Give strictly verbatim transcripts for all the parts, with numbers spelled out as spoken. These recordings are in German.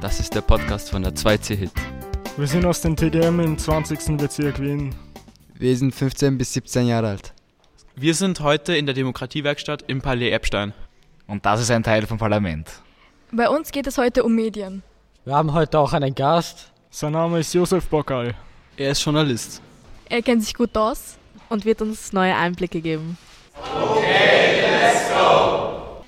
Das ist der Podcast von der zwei C Hit. Wir sind aus dem T G M im zwanzigsten Bezirk Wien. Wir sind fünfzehn bis siebzehn Jahre alt. Wir sind heute in der Demokratiewerkstatt im Palais Eppstein. Und das ist ein Teil vom Parlament. Bei uns geht es heute um Medien. Wir haben heute auch einen Gast. Sein Name ist Josef Bockal. Er ist Journalist. Er kennt sich gut aus und wird uns neue Einblicke geben. Okay, let's go!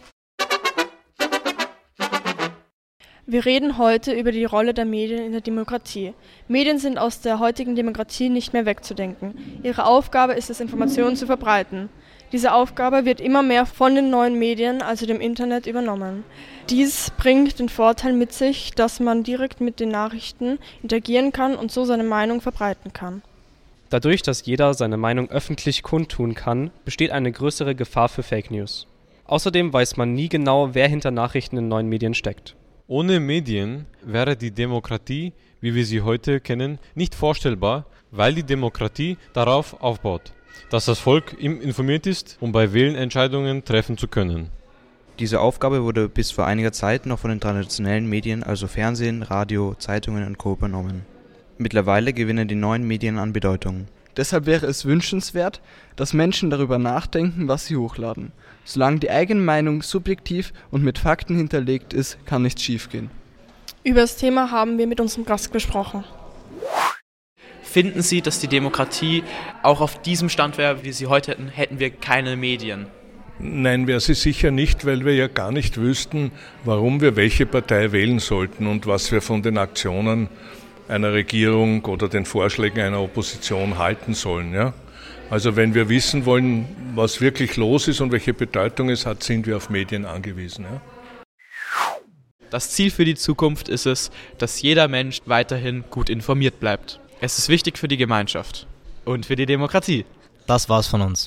Wir reden heute über die Rolle der Medien in der Demokratie. Medien sind aus der heutigen Demokratie nicht mehr wegzudenken. Ihre Aufgabe ist es, Informationen zu verbreiten. Diese Aufgabe wird immer mehr von den neuen Medien, also dem Internet, übernommen. Dies bringt den Vorteil mit sich, dass man direkt mit den Nachrichten interagieren kann und so seine Meinung verbreiten kann. Dadurch, dass jeder seine Meinung öffentlich kundtun kann, besteht eine größere Gefahr für Fake News. Außerdem weiß man nie genau, wer hinter Nachrichten in neuen Medien steckt. Ohne Medien wäre die Demokratie, wie wir sie heute kennen, nicht vorstellbar, weil die Demokratie darauf aufbaut, dass das Volk informiert ist, um bei Wählen Entscheidungen treffen zu können. Diese Aufgabe wurde bis vor einiger Zeit noch von den traditionellen Medien, also Fernsehen, Radio, Zeitungen und Co. übernommen. Mittlerweile gewinnen die neuen Medien an Bedeutung. Deshalb wäre es wünschenswert, dass Menschen darüber nachdenken, was sie hochladen. Solange die eigene Meinung subjektiv und mit Fakten hinterlegt ist, kann nichts schiefgehen. Über das Thema haben wir mit unserem Gast gesprochen. Finden Sie, dass die Demokratie auch auf diesem Stand wäre, wie sie heute hätten, hätten wir keine Medien? Nein, wäre sie sicher nicht, weil wir ja gar nicht wüssten, warum wir welche Partei wählen sollten und was wir von den Aktionen einer Regierung oder den Vorschlägen einer Opposition halten sollen. Ja? Also wenn wir wissen wollen, was wirklich los ist und welche Bedeutung es hat, sind wir auf Medien angewiesen. Ja? Das Ziel für die Zukunft ist es, dass jeder Mensch weiterhin gut informiert bleibt. Es ist wichtig für die Gemeinschaft und für die Demokratie. Das war's von uns.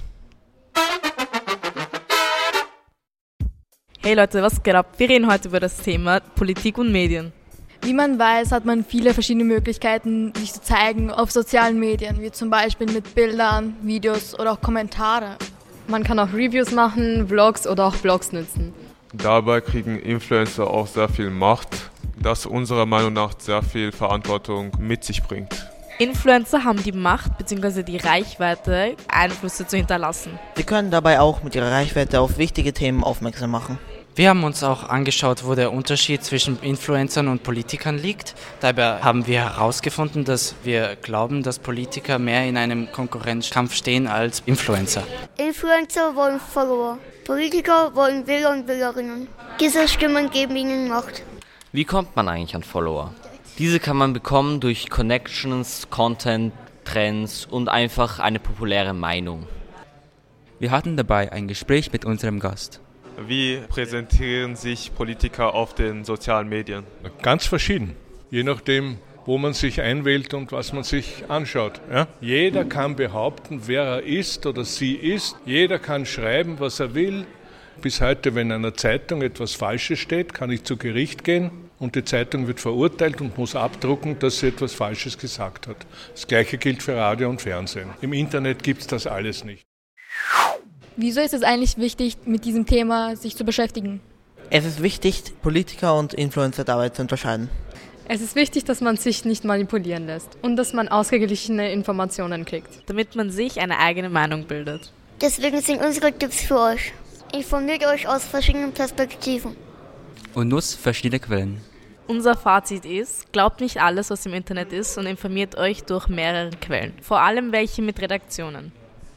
Hey Leute, was geht ab? Wir reden heute über das Thema Politik und Medien. Wie man weiß, hat man viele verschiedene Möglichkeiten, sich zu zeigen auf sozialen Medien, wie zum Beispiel mit Bildern, Videos oder auch Kommentare. Man kann auch Reviews machen, Vlogs oder auch Blogs nutzen. Dabei kriegen Influencer auch sehr viel Macht, das unserer Meinung nach sehr viel Verantwortung mit sich bringt. Influencer haben die Macht bzw. die Reichweite, Einflüsse zu hinterlassen. Sie können dabei auch mit ihrer Reichweite auf wichtige Themen aufmerksam machen. Wir haben uns auch angeschaut, wo der Unterschied zwischen Influencern und Politikern liegt. Dabei haben wir herausgefunden, dass wir glauben, dass Politiker mehr in einem Konkurrenzkampf stehen als Influencer. Influencer wollen Follower, Politiker wollen Wähler und Wählerinnen. Diese Stimmen geben ihnen Macht. Wie kommt man eigentlich an Follower? Diese kann man bekommen durch Connections, Content, Trends und einfach eine populäre Meinung. Wir hatten dabei ein Gespräch mit unserem Gast. Wie präsentieren sich Politiker auf den sozialen Medien? Ganz verschieden, je nachdem, wo man sich einwählt und was man sich anschaut. Ja? Jeder kann behaupten, wer er ist oder sie ist. Jeder kann schreiben, was er will. Bis heute, wenn in einer Zeitung etwas Falsches steht, kann ich zu Gericht gehen und die Zeitung wird verurteilt und muss abdrucken, dass sie etwas Falsches gesagt hat. Das Gleiche gilt für Radio und Fernsehen. Im Internet gibt es das alles nicht. Wieso ist es eigentlich wichtig, mit diesem Thema sich zu beschäftigen? Es ist wichtig, Politiker und Influencer dabei zu unterscheiden. Es ist wichtig, dass man sich nicht manipulieren lässt und dass man ausgeglichene Informationen kriegt. Damit man sich eine eigene Meinung bildet. Deswegen sind unsere Tipps für euch. Informiert euch aus verschiedenen Perspektiven. Und nutzt verschiedene Quellen. Unser Fazit ist, glaubt nicht alles, was im Internet ist und informiert euch durch mehrere Quellen. Vor allem welche mit Redaktionen.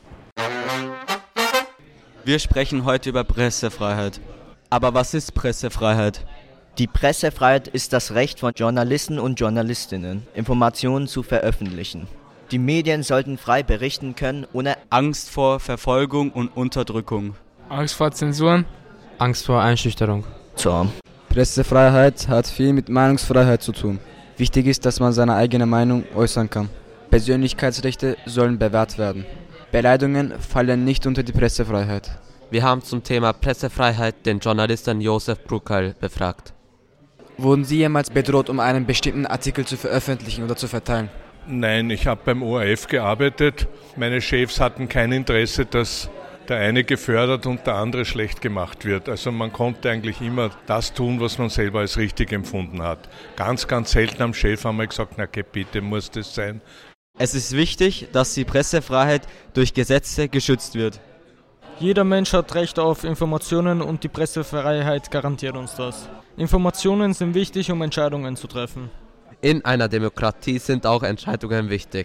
Wir sprechen heute über Pressefreiheit. Aber was ist Pressefreiheit? Die Pressefreiheit ist das Recht von Journalisten und Journalistinnen, Informationen zu veröffentlichen. Die Medien sollten frei berichten können, ohne Angst vor Verfolgung und Unterdrückung. Angst vor Zensuren. Angst vor Einschüchterung. Zorn. Pressefreiheit hat viel mit Meinungsfreiheit zu tun. Wichtig ist, dass man seine eigene Meinung äußern kann. Persönlichkeitsrechte sollen bewahrt werden. Beleidigungen fallen nicht unter die Pressefreiheit. Wir haben zum Thema Pressefreiheit den Journalisten Josef Bockal befragt. Wurden Sie jemals bedroht, um einen bestimmten Artikel zu veröffentlichen oder zu verteilen? Nein, ich habe beim O R F gearbeitet. Meine Chefs hatten kein Interesse, dass der eine gefördert und der andere schlecht gemacht wird. Also man konnte eigentlich immer das tun, was man selber als richtig empfunden hat. Ganz, ganz selten am Chef haben wir gesagt, na okay, bitte muss das sein. Es ist wichtig, dass die Pressefreiheit durch Gesetze geschützt wird. Jeder Mensch hat Recht auf Informationen und die Pressefreiheit garantiert uns das. Informationen sind wichtig, um Entscheidungen zu treffen. In einer Demokratie sind auch Entscheidungen wichtig.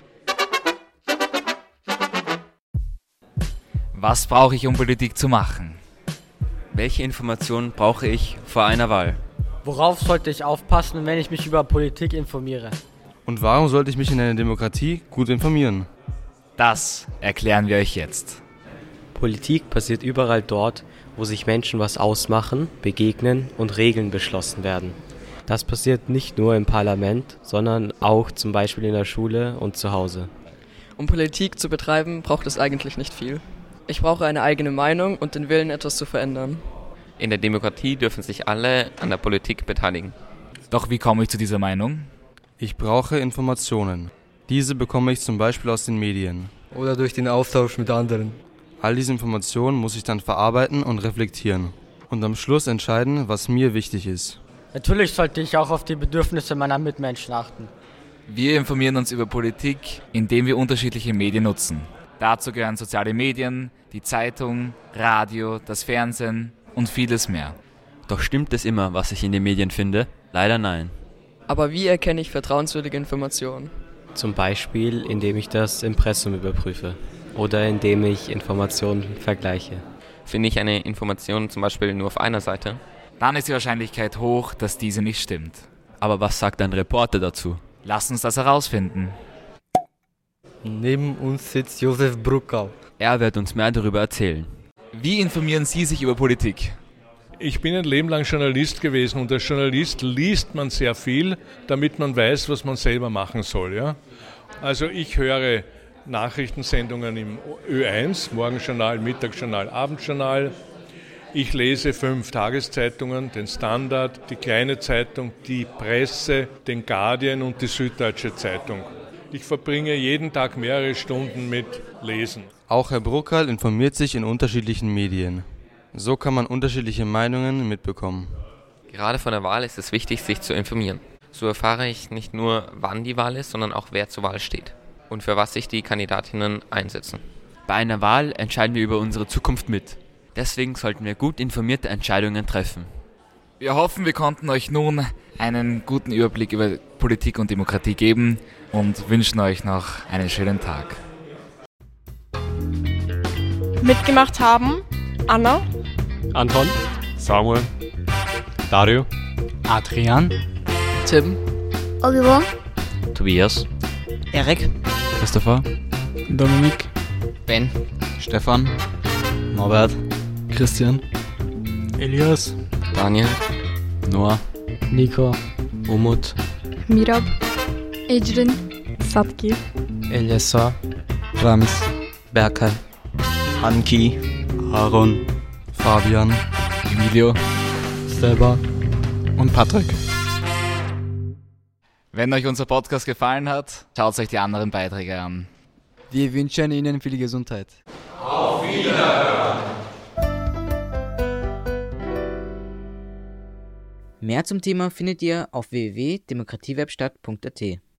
Was brauche ich, um Politik zu machen? Welche Informationen brauche ich vor einer Wahl? Worauf sollte ich aufpassen, wenn ich mich über Politik informiere? Und warum sollte ich mich in einer Demokratie gut informieren? Das erklären wir euch jetzt. Politik passiert überall dort, wo sich Menschen was ausmachen, begegnen und Regeln beschlossen werden. Das passiert nicht nur im Parlament, sondern auch zum Beispiel in der Schule und zu Hause. Um Politik zu betreiben, braucht es eigentlich nicht viel. Ich brauche eine eigene Meinung und den Willen, etwas zu verändern. In der Demokratie dürfen sich alle an der Politik beteiligen. Doch wie komme ich zu dieser Meinung? Ich brauche Informationen. Diese bekomme ich zum Beispiel aus den Medien. Oder durch den Austausch mit anderen. All diese Informationen muss ich dann verarbeiten und reflektieren. Und am Schluss entscheiden, was mir wichtig ist. Natürlich sollte ich auch auf die Bedürfnisse meiner Mitmenschen achten. Wir informieren uns über Politik, indem wir unterschiedliche Medien nutzen. Dazu gehören soziale Medien, die Zeitung, Radio, das Fernsehen und vieles mehr. Doch stimmt es immer, was ich in den Medien finde? Leider nein. Aber wie erkenne ich vertrauenswürdige Informationen? Zum Beispiel, indem ich das Impressum überprüfe oder indem ich Informationen vergleiche. Finde ich eine Information zum Beispiel nur auf einer Seite? Dann ist die Wahrscheinlichkeit hoch, dass diese nicht stimmt. Aber was sagt ein Reporter dazu? Lasst uns das herausfinden. Neben uns sitzt Josef Bruckau. Er wird uns mehr darüber erzählen. Wie informieren Sie sich über Politik? Ich bin ein Leben lang Journalist gewesen und als Journalist liest man sehr viel, damit man weiß, was man selber machen soll. Ja? Also ich höre Nachrichtensendungen im Ö eins, Morgenjournal, Mittagsjournal, Abendjournal. Ich lese fünf Tageszeitungen, den Standard, die Kleine Zeitung, die Presse, den Guardian und die Süddeutsche Zeitung. Ich verbringe jeden Tag mehrere Stunden mit Lesen. Auch Herr Bruckal informiert sich in unterschiedlichen Medien. So kann man unterschiedliche Meinungen mitbekommen. Gerade vor der Wahl ist es wichtig, sich zu informieren. So erfahre ich nicht nur, wann die Wahl ist, sondern auch, wer zur Wahl steht und für was sich die Kandidatinnen einsetzen. Bei einer Wahl entscheiden wir über unsere Zukunft mit. Deswegen sollten wir gut informierte Entscheidungen treffen. Wir hoffen, wir konnten euch nun einen guten Überblick über Politik und Demokratie geben und wünschen euch noch einen schönen Tag. Mitgemacht haben Anna, Anton, Samuel, Dario, Adrian, Tim, Oliver, Tobias, Erik, Christopher, Dominik, Ben, Stefan, Norbert, Christian, Elias, Daniel, Noah, Nico, Umut, Mirab, Ejrin, Satki, Eliasa, Rams, Berkay, Anki, Aaron, Fabian, Emilio, Steba und Patrick. Wenn euch unser Podcast gefallen hat, schaut euch die anderen Beiträge an. Wir wünschen Ihnen viel Gesundheit. Auf Wiederhören! Mehr zum Thema findet ihr auf w w w punkt demokratiewebstadt punkt a t.